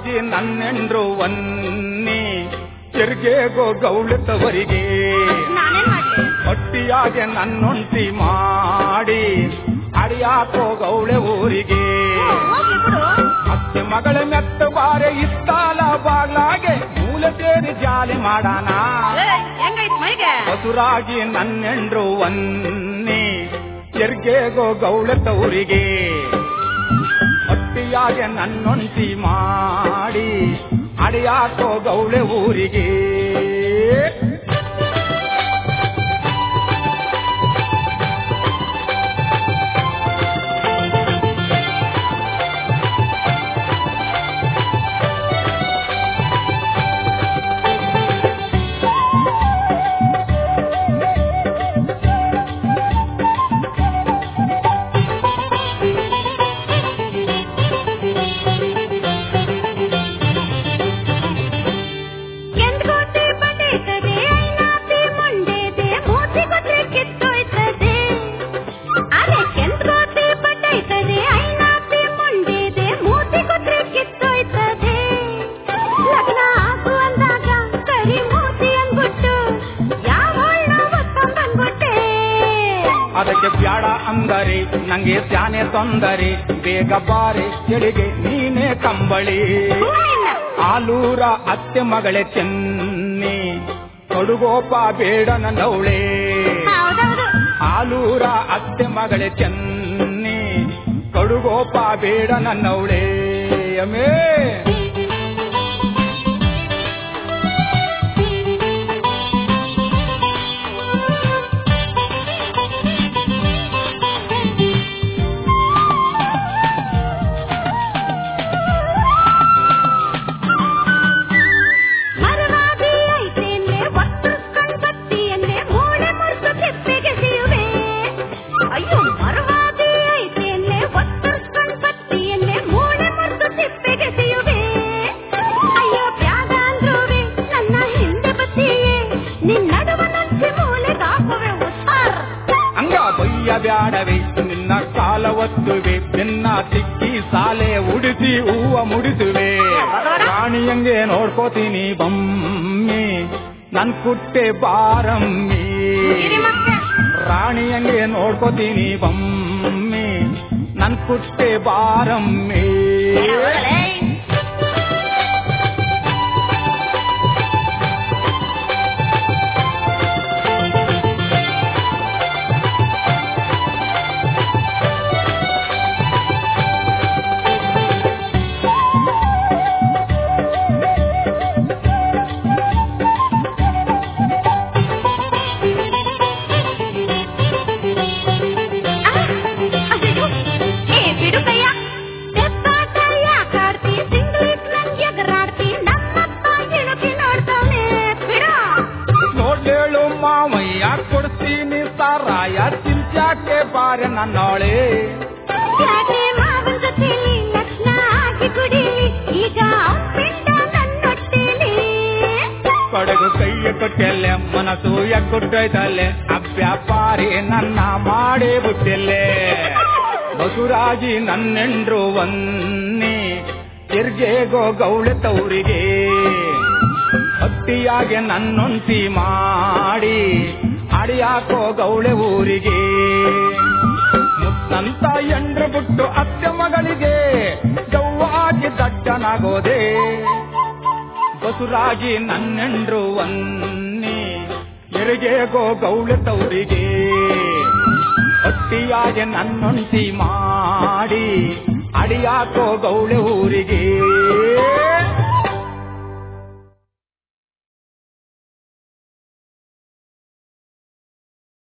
ಬಸುರಾಜಿ ನನ್ನೆಂಡ್ರು ವನ್ನಿ ತಿರ್ಗೇಗೋ ಗೌಳತವರಿಗೆ ಹೊಟ್ಟಿಯಾಗೆ ನನ್ನೊಂಟಿ ಮಾಡಿ ಅಡಿಯಾಕೋ ಗೌಳೆ ಊರಿಗೆ ಅತ್ತೆ ಮಗಳ ಮೆತ್ತ ಬಾರೆ ಇತ್ತಾಲ ಬಾಗ್ಲಾಗೆ ಮೂಲ ಸೇರಿ ಜಾಲಿ ಮಾಡಾನ ಬಸುರಾಜಿ ನನ್ನೆಂಡ್ರು ವನ್ನಿ ತಿರ್ಗೇಗೋ ಗೌಳತವರಿಗೆ ಹೊಟ್ಟಿಯಾಗೆ ನನ್ನೊಂಟಿ ಮಾಡಿ ಅಡಿಯಾಕೋ ಗೌಳೆ ಊರಿಗೆ ಅದಕ್ಕೆ ಬ್ಯಾಡ ಅಂದರೆ ನಂಗೆ ಸ್ಯಾನೆ ತೊಂದರೆ ಬೇಗ ಬಾರೆ ಎಡೆಗೆ ನೀನೇ ಕಂಬಳಿ ಆಲೂರ ಅತ್ತೆ ಮಗಳೇ ಚೆನ್ನಿ ಕೊಡುಗೋಪ ಬೇಡ ನನ್ನವಳೆ ಆಲೂರ ಅತ್ತೆ ಮಗಳೇ ಚೆನ್ನಿ ಕೊಡುಗೋಪ ಬೇಡ ನನ್ನವಳೆ ಅಮೇ ಬ್ಯಾಡವೆ ನಿನ್ನ ಕಾಲ ಒತ್ತುವೆ ನಿನ್ನ ತಿಕ್ಕಿ ಸಾಲೆ ಉಡಿಸಿ ಹೂವ ಮುಡಿಸುವೆ ರಾಣಿಯಂಗೆ ನೋಡ್ಕೋತೀನಿ ಬಮ್ಮಿ ನನ್ ಕುಟ್ಟೆ ಬಾರಮ್ಮಿ ರಾಣಿಯಂಗೆ ನೋಡ್ಕೋತೀನಿ ಬಮ್ಮಿ ನನ್ ಕುಟ್ಟೆ ಬಾರಮ್ಮಿ ಕೊಡ್ತೀನಿ ಸಾರಾಯ ಚಿಂಚಾಕೆ ಬಾರೆ ನನ್ನೋಳೆ ಕೊಡಗು ಕೈಯ ಕೊಟ್ಟೆಲ್ಲೆ ಮನಸ್ಸು ಕೊಟ್ಟೈತಲ್ಲೆ ಅಭ್ಯಾಪಾರಿ ನನ್ನ ಮಾಡೇ ಬಿಟ್ಟಿಲ್ಲೆ ಬಸುರಾಜಿ ನನ್ನೆಂಡ್ರು ವನ್ನಿ ತಿರ್ಗೇಗೋ ಗೌಳೆ ತವರಿಗೆ ಹೊಟ್ಟಿಯಾಗೆ ನನ್ನೊಂಟಿ ಮಾಡಿ ಅಡಿಯಾಕೋ ಗೌಳೆ ಊರಿಗೆ ಮುತ್ತಂತ ಎಂಡ್ರು ಬಿಟ್ಟು ಅತ್ತೆ ಮಗಳಿಗೆ ಗವ್ವಾಗಿ ದಡ್ಡನಾಗೋದೆ ಬಸುರಾಜಿ ನನ್ನೆಂಡ್ರು ವನ್ನಿ ಎರಿಗೇಗೋ ಗೌಳೆ ತವರಿಗೆ ಹೊಟ್ಟಿಯಾಗೆ ನನ್ನೊಂಟಿ ಮಾಡಿ ಅಡಿಯಾಕೋ ಗೌಳೆ ಊರಿಗೆ